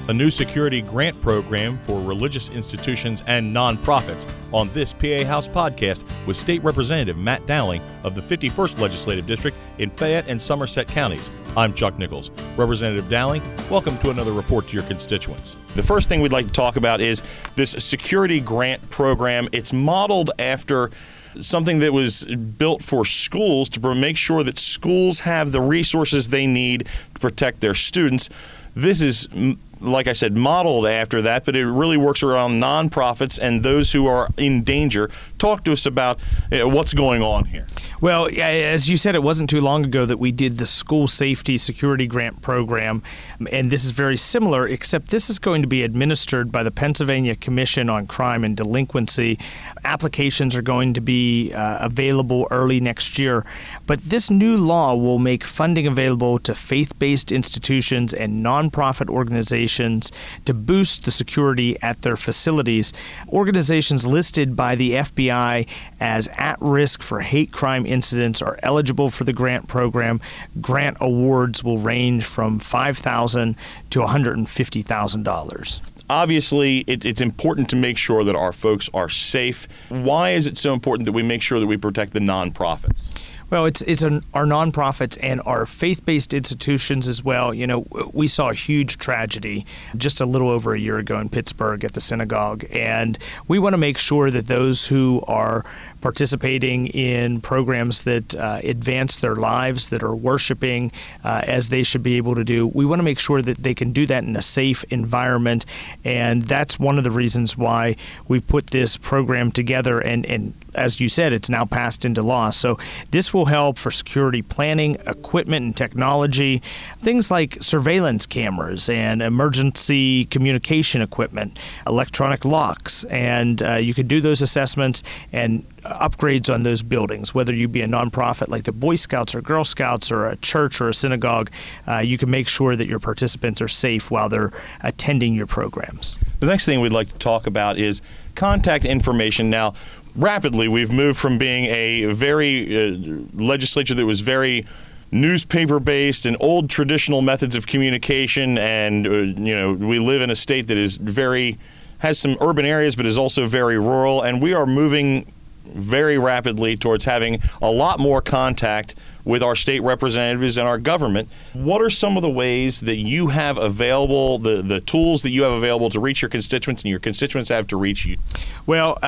a new security grant program for religious institutions and nonprofits on this PA House podcast with State Representative Matt Dowling of the 51st Legislative District in Fayette and Somerset counties. I'm Chuck Nichols. Representative Dowling, welcome to another report to your constituents. The first thing we'd like to talk about is this security grant program. It's modeled after something that was built for schools to make sure that schools have the resources they need to protect their students. This is, like I said, modeled after that, but it really works around nonprofits and those who are in danger. Talk to us about what's going on here. Well, as you said, it wasn't too long ago that we did the School Safety Security Grant Program, and this is very similar, except this is going to be administered by the Pennsylvania Commission on Crime and Delinquency. Applications are going to be available early next year, but this new law will make funding available to faith-based institutions and nonprofit organizations to boost the security at their facilities. Organizations listed by the FBI as at risk for hate crime incidents are eligible for the grant program. Grant awards will range from $5,000 to $150,000. Obviously, it's important to make sure that our folks are safe. Why is it so important that we make sure that we protect the nonprofits? Well, it's our nonprofits and our faith-based institutions as well. You know, we saw a huge tragedy just a little over a year ago in Pittsburgh at the synagogue, and we want to make sure that those who are participating in programs that advance their lives, that are worshiping as they should be able to do, we want to make sure that they can do that in a safe environment, and that's one of the reasons why we put this program together, and as you said, it's now passed into law. So this will help for security planning, equipment and technology, things like surveillance cameras and emergency communication equipment, electronic locks, and you could do those assessments and upgrades on those buildings. Whether you be a nonprofit like the Boy Scouts or Girl Scouts or a church or a synagogue, you can make sure that your participants are safe while they're attending your programs. The next thing we'd like to talk about is contact information. Now, rapidly, we've moved from being a very legislature that was very newspaper-based and old traditional methods of communication, and we live in a state that is has some urban areas but is also very rural, and we are moving very rapidly towards having a lot more contact with our state representatives and our government. What are some of the ways that you have available, the tools that you have available to reach your constituents and your constituents have to reach you? Well,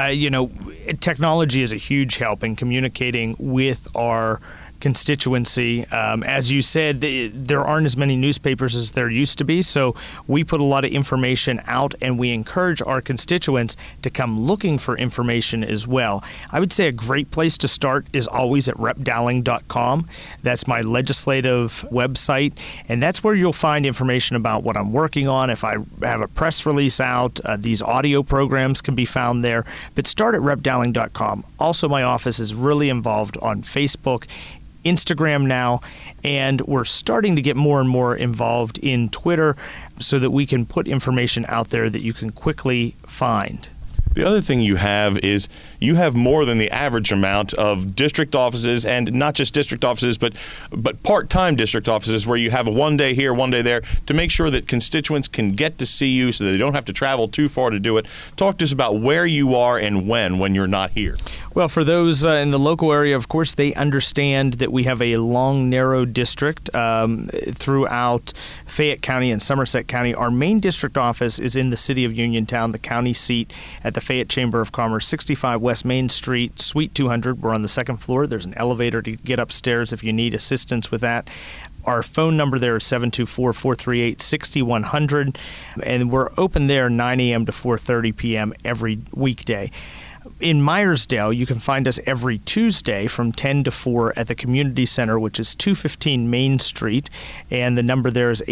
technology is a huge help in communicating with our constituency. As you said, there aren't as many newspapers as there used to be, so we put a lot of information out, and we encourage our constituents to come looking for information as well. I would say a great place to start is always at repdowling.com. That's my legislative website, and that's where you'll find information about what I'm working on. If I have a press release out, these audio programs can be found there, but start at repdowling.com. Also, my office is really involved on Facebook, Instagram now, and we're starting to get more and more involved in Twitter so that we can put information out there that you can quickly find. The other thing you have is you have more than the average amount of district offices, and not just district offices, but part-time district offices where you have a one day here, one day there, to make sure that constituents can get to see you so that they don't have to travel too far to do it. Talk to us about where you are and when you're not here. Well, for those in the local area, of course, they understand that we have a long, narrow district throughout Fayette County and Somerset County. Our main district office is in the city of Uniontown, the county seat, at the Fayette Chamber of Commerce, 65 West Main Street, Suite 200. We're on the second floor. There's an elevator to get upstairs if you need assistance with that. Our phone number there is 724-438-6100, and we're open there 9 a.m. to 4:30 p.m. every weekday. In Myersdale, you can find us every Tuesday from 10 to 4 at the Community Center, which is 215 Main Street, and the number there is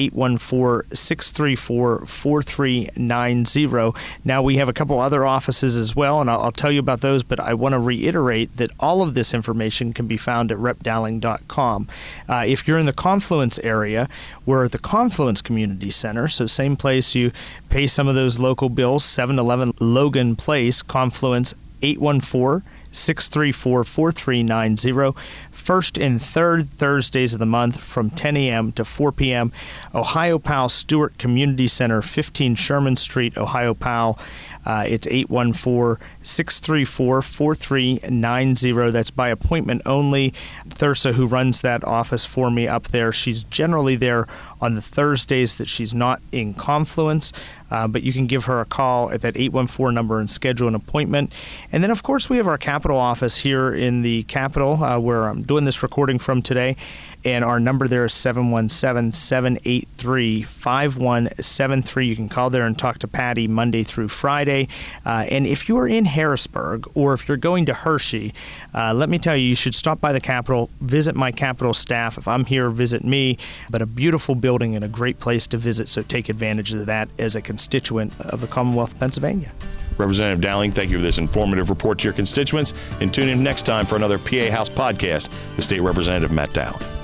814-634-4390. Now, we have a couple other offices as well, and I'll tell you about those, but I want to reiterate that all of this information can be found at repdowling.com. If you're in the Confluence area, we're at the Confluence Community Center, so same place you pay some of those local bills, 711 Logan Place, Confluence, 814 634-4390. First and third Thursdays of the month from 10 a.m. to 4 p.m. Ohio Powell Stewart Community Center, 15 Sherman Street, Ohio Powell. It's 814-634-4390. That's by appointment only. Thursa, who runs that office for me up there, she's generally there on the Thursdays that she's not in Confluence, but you can give her a call at that 814 number and schedule an appointment. And then, of course, we have our Capitol office here in the Capitol, where I'm doing this recording from today. And our number there is 717-783-5173. You can call there and talk to Patty Monday through Friday. And if you're in Harrisburg or if you're going to Hershey, let me tell you, you should stop by the Capitol, visit my Capitol staff. If I'm here, visit me. But a beautiful building and a great place to visit, so take advantage of that as a constituent of the Commonwealth of Pennsylvania. Representative Dowling, thank you for this informative report to your constituents. And tune in next time for another PA House podcast with State Representative Matt Dowling.